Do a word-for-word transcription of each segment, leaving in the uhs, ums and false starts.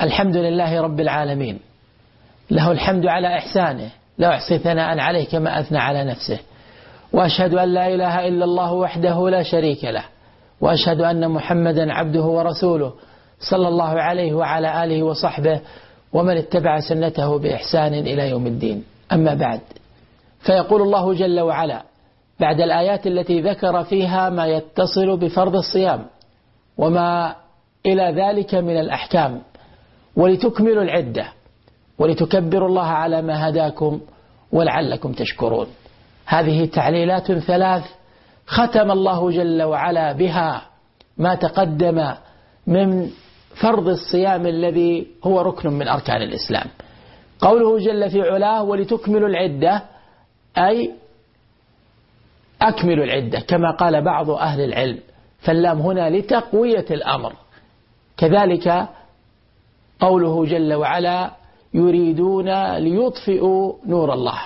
الحمد لله رب العالمين، له الحمد على إحسانه، لا أحصي ثناء عليه كما أثنى على نفسه، وأشهد أن لا إله إلا الله وحده لا شريك له، وأشهد أن محمدا عبده ورسوله صلى الله عليه وعلى آله وصحبه ومن اتبع سنته بإحسان إلى يوم الدين. أما بعد، فيقول الله جل وعلا بعد الآيات التي ذكر فيها ما يتصل بفرض الصيام وما إلى ذلك من الأحكام: ولتكملوا العدة ولتكبروا الله على ما هداكم ولعلكم تشكرون. هذه تعليلات ثلاث ختم الله جل وعلا بها ما تقدم من فرض الصيام الذي هو ركن من أركان الإسلام. قوله جل في علاه ولتكملوا العدة أي أكملوا العدة، كما قال بعض أهل العلم، فاللام هنا لتقوية الأمر. كذلك قوله جل وعلا يريدون ليطفئوا نور الله،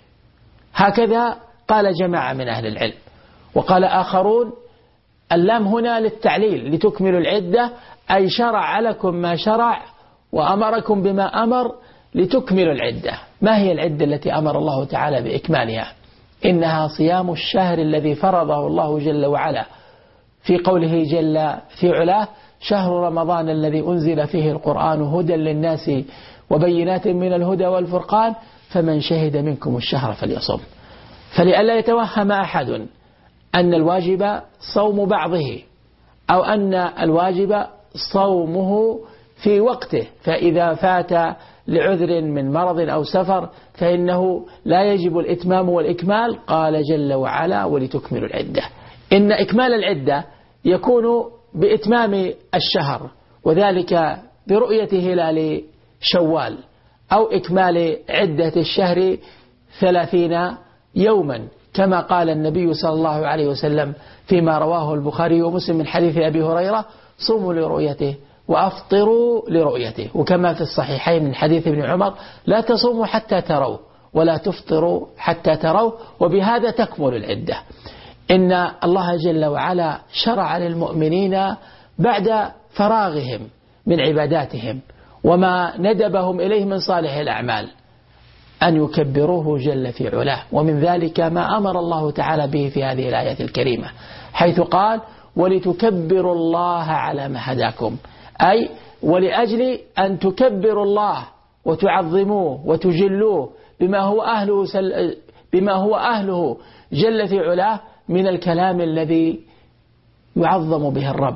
هكذا قال جماعة من أهل العلم. وقال آخرون اللام هنا للتعليل، لتكملوا العدة أي شرع لكم ما شرع وأمركم بما أمر لتكملوا العدة. ما هي العدة التي أمر الله تعالى بإكمالها؟ إنها صيام الشهر الذي فرضه الله جل وعلا في قوله جل في علاه شهر رمضان الذي أنزل فيه القرآن هدى للناس وبينات من الهدى والفرقان فمن شهد منكم الشهر فليصم. فلئلا يتوهم أحد أن الواجب صوم بعضه أو أن الواجب صومه في وقته، فإذا فات لعذر من مرض أو سفر فإنه لا يجب الإتمام والإكمال. قال جل وعلا ولتكملوا العدة، إن إكمال العدة يكون بإتمام الشهر، وذلك برؤية هلال شوال، أو إكمال عدة الشهر ثلاثين يوما، كما قال النبي صلى الله عليه وسلم فيما رواه البخاري ومسلم من حديث أبي هريرة: صوموا لرؤيته وأفطروا لرؤيته. وكما في الصحيحين من حديث ابن عمر: لا تصوموا حتى تروا ولا تفطروا حتى تروا، وبهذا تكمل العدة. إن الله جل وعلا شرع للمؤمنين بعد فراغهم من عباداتهم وما ندبهم إليه من صالح الأعمال أن يكبروه جل في علاه، ومن ذلك ما أمر الله تعالى به في هذه الآية الكريمة، حيث قال ولتكبروا الله على ما هداكم، أي ولأجل أن تكبروا الله وتعظموه وتجلوه بما هو أهله, سل بما هو أهله جل في علاه من الكلام الذي يعظم به الرب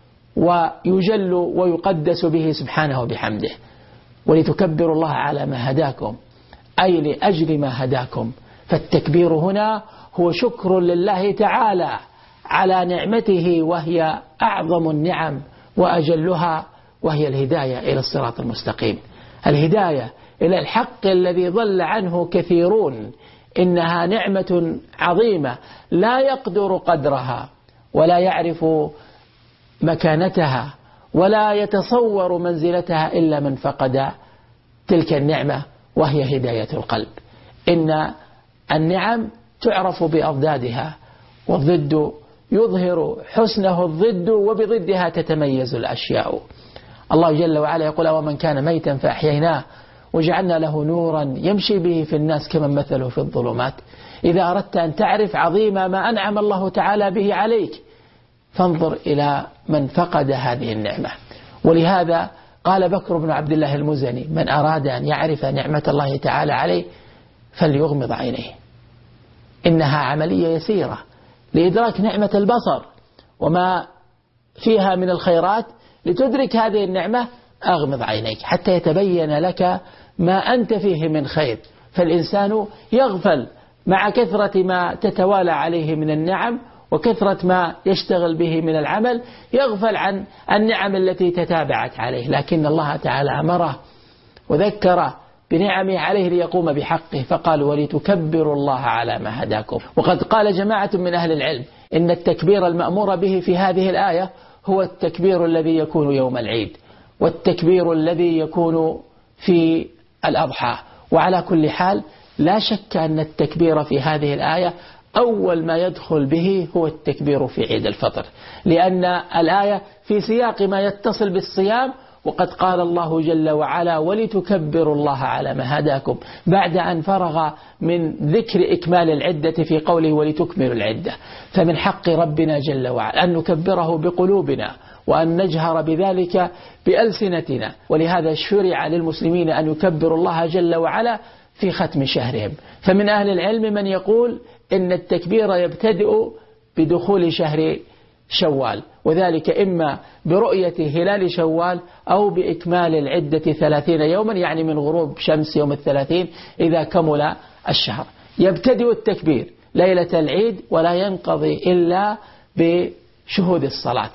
ويجل ويقدس به سبحانه وبحمده. ولتكبروا الله على ما هداكم أي لأجل ما هداكم. فالتكبير هنا هو شكر لله تعالى على نعمته، وهي أعظم النعم وأجلها، وهي الهداية إلى الصراط المستقيم، الهداية إلى الحق الذي ضل عنه كثيرون. إنها نعمة عظيمة لا يقدر قدرها ولا يعرف مكانتها ولا يتصور منزلتها إلا من فقد تلك النعمة، وهي هداية القلب. إن النعم تعرف بأضدادها، والضد يظهر حسنه الضد، وبضدها تتميز الأشياء. الله جل وعلا يقول ومن كان ميتا فأحييناه وجعلنا له نورا يمشي به في الناس كمن مثله في الظلمات. إذا أردت أن تعرف عظيم ما أنعم الله تعالى به عليك فانظر إلى من فقد هذه النعمة. ولهذا قال بكر بن عبد الله المزني: من أراد أن يعرف نعمة الله تعالى عليه فليغمض عينيه. إنها عملية يسيرة لإدراك نعمة البصر وما فيها من الخيرات. لتدرك هذه النعمة أغمض عينيك حتى يتبين لك ما أنت فيه من خير. فالإنسان يغفل مع كثرة ما تتوالى عليه من النعم وكثرة ما يشتغل به من العمل، يغفل عن النعم التي تتابعت عليه. لكن الله تعالى أمره وذكره بنعمه عليه ليقوم بحقه، فقال ولتكبروا الله على ما هداكم. وقد قال جماعة من أهل العلم إن التكبير المأمور به في هذه الآية هو التكبير الذي يكون يوم العيد، والتكبير الذي يكون في الأضحى. وعلى كل حال لا شك أن التكبير في هذه الآية أول ما يدخل به هو التكبير في عيد الفطر، لأن الآية في سياق ما يتصل بالصيام وقد قال الله جل وعلا ولتكبروا الله على ما هداكم، بعد أن فرغ من ذكر إكمال العدة في قوله ولتكملوا العدة. فمن حق ربنا جل وعلا أن نكبره بقلوبنا وأن نجهر بذلك بألسنتنا، ولهذا شرع للمسلمين أن يكبروا الله جل وعلا في ختم شهرهم. فمن أهل العلم من يقول إن التكبير يبتدئ بدخول شهر شوال، وذلك إما برؤية هلال شوال أو بإكمال العدة ثلاثين يوما، يعني من غروب شمس يوم الثلاثين إذا كمل الشهر. يبتدئ التكبير ليلة العيد ولا ينقضي إلا بشهود الصلاة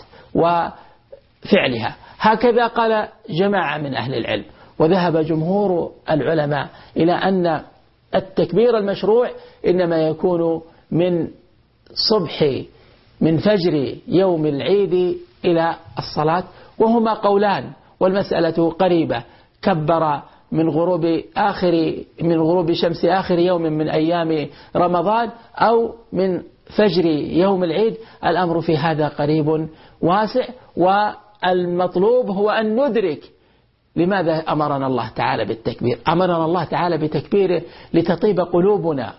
وفعلها. هكذا قال جماعة من أهل العلم، وذهب جمهور العلماء إلى أن التكبير المشروع إنما يكون من صبح من فجر يوم العيد إلى الصلاة، وهما قولان والمسألة قريبة. كبر من غروب آخر من غروب شمس آخر يوم من أيام رمضان أو من فجر يوم العيد، الأمر في هذا قريب واسع. والمطلوب هو أن ندرك لماذا أمرنا الله تعالى بالتكبير. أمرنا الله تعالى بتكبيره لتطيب قلوبنا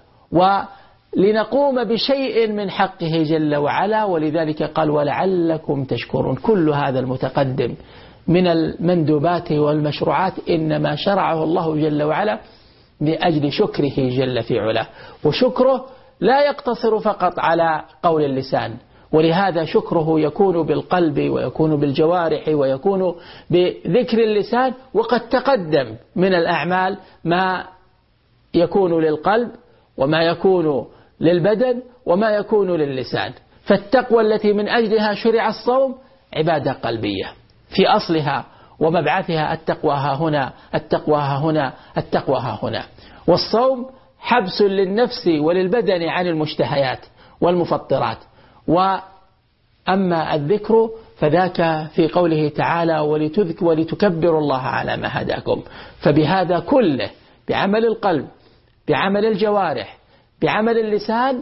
ولنقوم بشيء من حقه جل وعلا، ولذلك قال ولعلكم تشكرون. كل هذا المتقدم من المندوبات والمشروعات إنما شرعه الله جل وعلا لأجل شكره جل في علاه، وشكره لا يقتصر فقط على قول اللسان، ولهذا شكره يكون بالقلب ويكون بالجوارح ويكون بذكر اللسان. وقد تقدم من الأعمال ما يكون للقلب وما يكون للبدن وما يكون للسان. فالتقوى التي من أجلها شرع الصوم عبادة قلبية في أصلها ومبعثها، التقوى ها هنا التقوى ها هنا التقوى ها هنا. والصوم حبس للنفس وللبدن عن المشتهيات والمفطرات. وأما الذكر فذاك في قوله تعالى ولتذكروا ولتكبروا الله على ما هداكم. فبهذا كله، بعمل القلب، بعمل الجوارح، بعمل اللسان،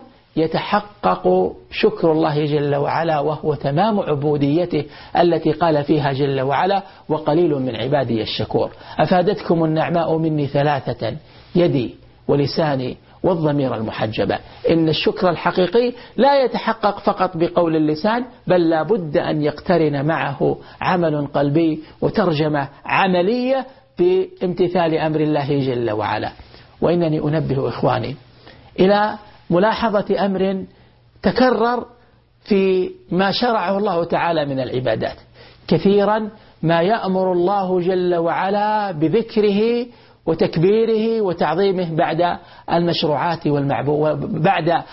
يتحقق شكر الله جل وعلا، وهو تمام عبوديته التي قال فيها جل وعلا وقليل من عبادي الشكور. أفادتكم النعماء مني ثلاثة يدي ولساني والضمير المحجبة. إن الشكر الحقيقي لا يتحقق فقط بقول اللسان، بل لا بد أن يقترن معه عمل قلبي وترجمة عملية بامتثال أمر الله جل وعلا. وإنني أنبه إخواني إلى ملاحظة أمر تكرر في ما شرعه الله تعالى من العبادات. كثيرا ما يأمر الله جل وعلا بذكره وتكبيره وتعظيمه بعد المشروعات والمعبو بعد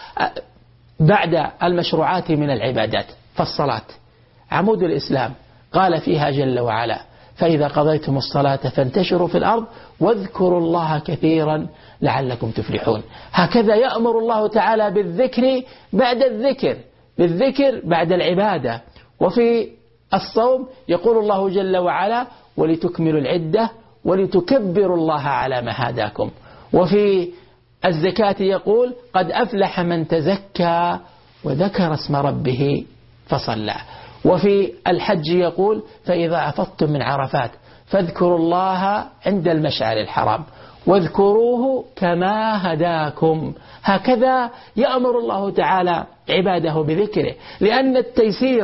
بعد المشروعات من العبادات. فالصلاة عمود الإسلام، قال فيها جل وعلا فإذا قضيتم الصلاة فانتشروا في الأرض واذكروا الله كثيرا لعلكم تفلحون. هكذا يأمر الله تعالى بالذكر بعد الذكر، بالذكر بعد العبادة. وفي الصوم يقول الله جل وعلا ولتكملوا العدة ولتكبروا الله على ما هداكم. وفي الزكاة يقول قد أفلح من تزكى وذكر اسم ربه فصلى. وفي الحج يقول فإذا أفضتم من عرفات فاذكروا الله عند المشعر الحرام واذكروه كما هداكم. هكذا يأمر الله تعالى عباده بذكره، لأن التيسير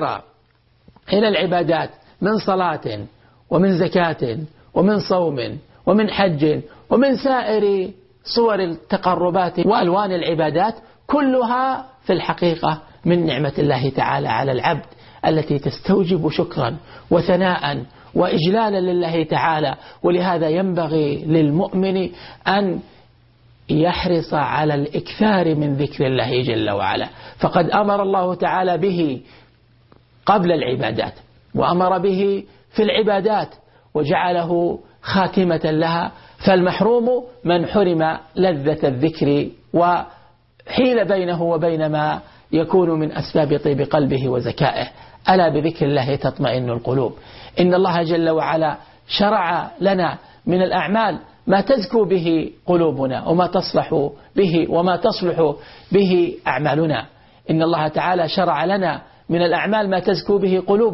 إلى العبادات من صلاة ومن زكاة ومن صوم ومن حج ومن سائر صور التقربات وألوان العبادات كلها في الحقيقة من نعمة الله تعالى على العبد، التي تستوجب شكرا وثناء وإجلالا لله تعالى. ولهذا ينبغي للمؤمن أن يحرص على الإكثار من ذكر الله جل وعلا، فقد أمر الله تعالى به قبل العبادات وأمر به في العبادات وجعله خاتمة لها. فالمحروم من حرم لذة الذكر وحيل بينه وبين ما يكون من أسباب طيب قلبه وزكائه. ألا بذكر الله تطمئن القلوب. إن الله جل وعلا شرع لنا من الأعمال ما تزكو به قلوبنا وما تصلح به وما تصلح به أعمالنا. إن الله تعالى شرع لنا من الأعمال ما تزكو به قلوبنا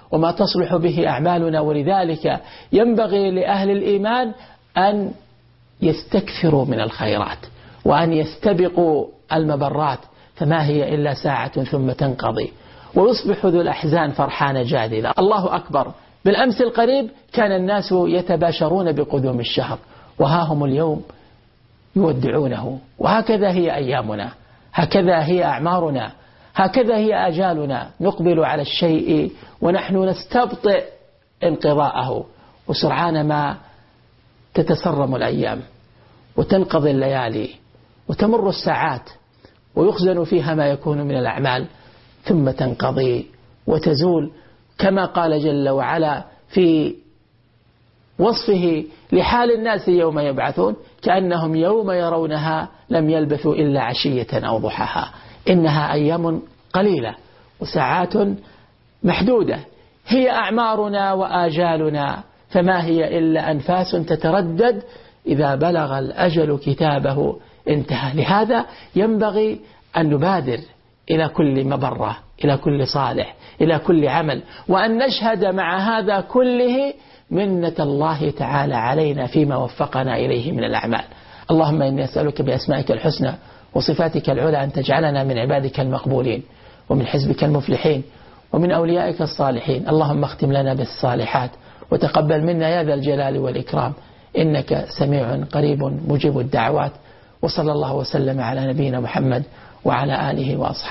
وما تصلح به أعمالنا. ولذلك ينبغي لأهل الإيمان أن يستكثروا من الخيرات وأن يستبقوا المبرات، فما هي إلا ساعة ثم تنقضي، ويصبح ذو الأحزان فرحان جادلا. الله أكبر، بالأمس القريب كان الناس يتباشرون بقدوم الشهر، وها هم اليوم يودعونه. وهكذا هي أيامنا، هكذا هي أعمارنا، هكذا هي آجالنا. نقبل على الشيء ونحن نستبطئ انقضاءه، وسرعان ما تتسرم الأيام وتنقضي الليالي وتمر الساعات ويخزن فيها ما يكون من الأعمال، ثم تنقضي وتزول، كما قال جل وعلا في وصفه لحال الناس يوم يبعثون: كأنهم يوم يرونها لم يلبثوا إلا عشية أو ضحاها. إنها أيام قليلة وساعات محدودة، هي أعمارنا وآجالنا، فما هي إلا أنفاس تتردد، إذا بلغ الأجل كتابه انتهى. لهذا ينبغي أن نبادر إلى كل مبرة، إلى كل صالح، إلى كل عمل، وأن نشهد مع هذا كله منة الله تعالى علينا فيما وفقنا إليه من الأعمال. اللهم إني أسألك بأسمائك الحسنى وصفاتك العلى أن تجعلنا من عبادك المقبولين ومن حزبك المفلحين ومن أوليائك الصالحين. اللهم اختم لنا بالصالحات وتقبل منا يا ذا الجلال والإكرام، إنك سميع قريب مجيب الدعوات. وصلى الله وسلم على نبينا محمد وعلى آله وأصحابه.